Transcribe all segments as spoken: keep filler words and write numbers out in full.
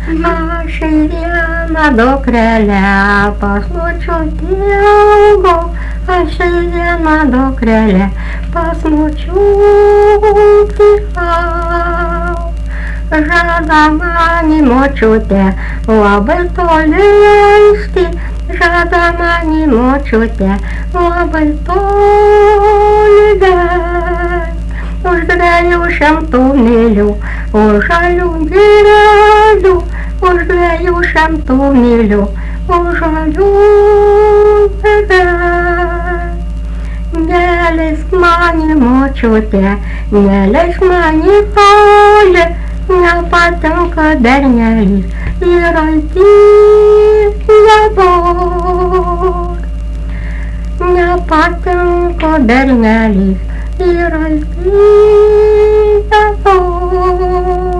Aš į vieną dukrelę pas močiutę augau, aš į vieną dukrelę pas močiutę augau. Žada man į močiutę labai toli leisti, žada man į močiutę labai toli leisti. Už dviejų šimtų mylių, už žalių girelių, už dviejų šimtų mylių, už žalių girelių. Neleisk man į močiutę, neleisk man į toli, nepatinka bernelys ir altyt dabar. Nepatinka bernelys ir altyt dabar.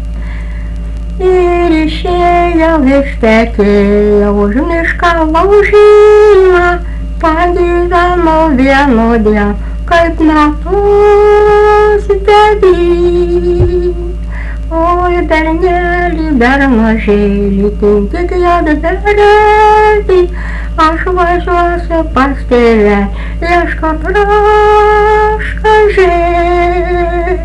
Ir išėjau ištekėjau už mišką laužymą, pagyvenau vienodien, kaip metus devyni. Oi, bernelį, bernužėlį, tinkyk juodberelį, aš važiuosiu pas tėvę, ieškot raškažėlį.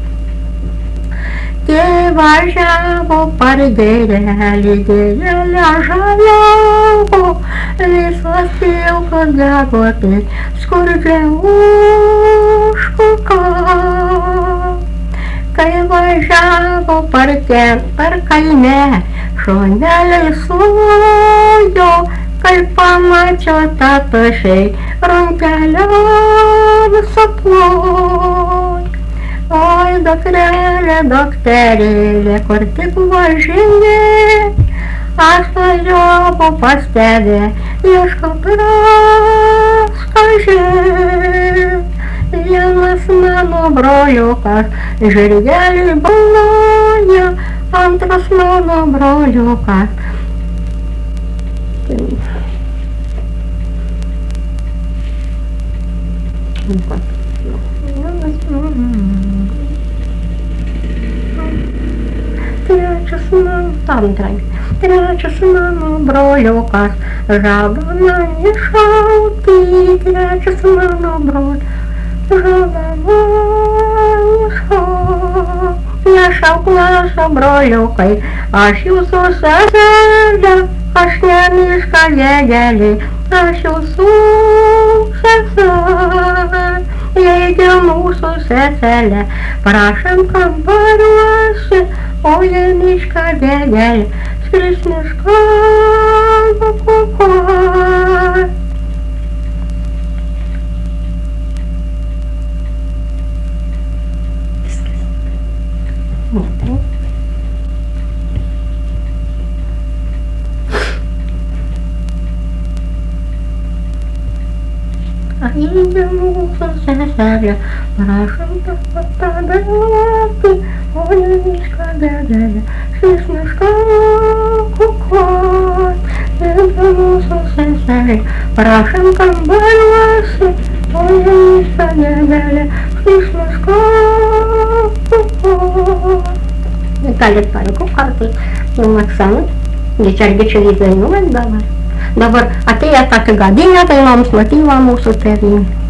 Tėvas žavo par gėrelį, gėrelę žaliavo, visos pilkos gegutės skurdžiai užkuko. Kai važiavo par ten, par kaime, šuneliai sujo, kai pamačiau tą tušiai, rankelėm suplojo. Oi, dukrelė, dukterėlė, kur tik važinėt, aš važiavau pas tave, ieškot raškažėt. Vienas mano broliukas žirgelį baloja, antras mano broliukas trečias mano, tam trenk, trečias mano broliukas žada mane šauti, trečias mano broliukas žada mane šauti. Nešauk, nešauk, broliukai, aš jūsų seselė, aš ne miška vėgelė, aš jūsų seselė. Jeigu mūsų seselė, prašom kambariuose, o jei miška vėgelė, skris miška kukuoj. Jeigu mūsų seselė, prašom padaruoti, o jei miška vėgelė, skris miška kukuoj. Jeigu mūsų seselė, prašom kambariuose, o jei miška vėgelė, skris miška kukuoj. Galit palikau kartais, jau maksanut, gičergičiai dainuot dabar. Dabar atėjo tokia gadinė dainoms motyva mūsų tėvynė.